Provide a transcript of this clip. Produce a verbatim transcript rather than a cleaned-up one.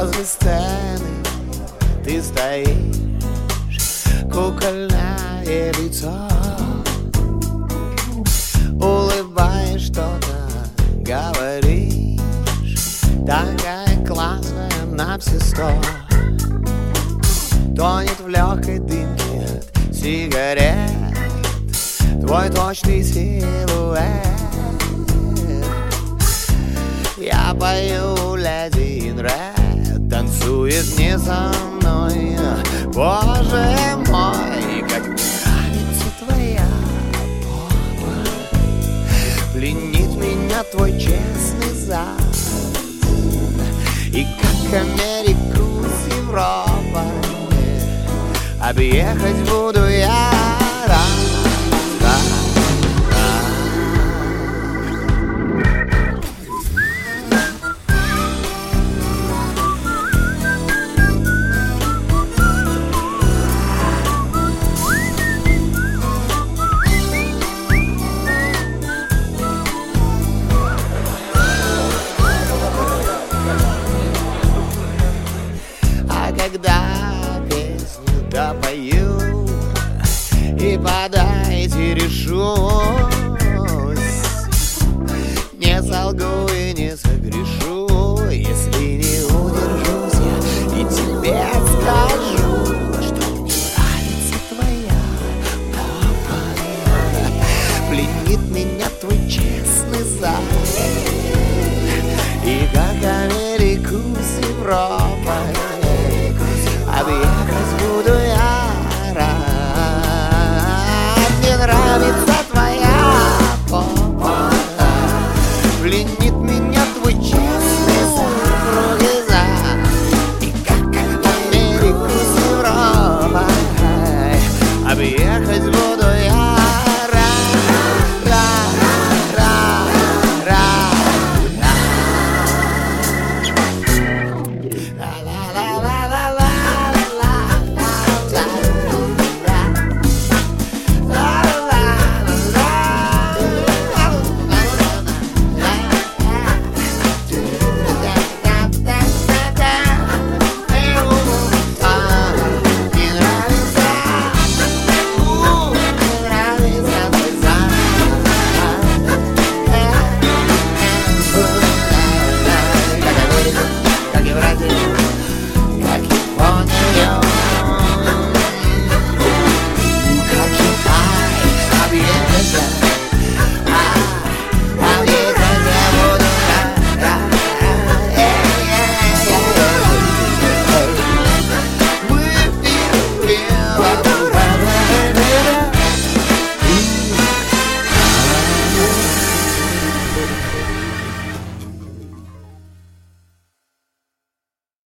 возле сцены ты стоишь, кукольное лицо, улыбаешь, что-то говоришь, такая классная на все сто. Тонет в легкой дымке от сигарет твой точный силуэт. Я пою Леди ин Ред, танцует не со мной. Боже мой, как нравится твоя попа, пленит меня твой честный зад. И как Америку с Европой объехать буду я рад. Когда песню допою и подайте решусь, не солгу и не согрешу, если не удержусь я и тебе скажу, что мне нравится твоя попа, пленит меня твой честный зад. И как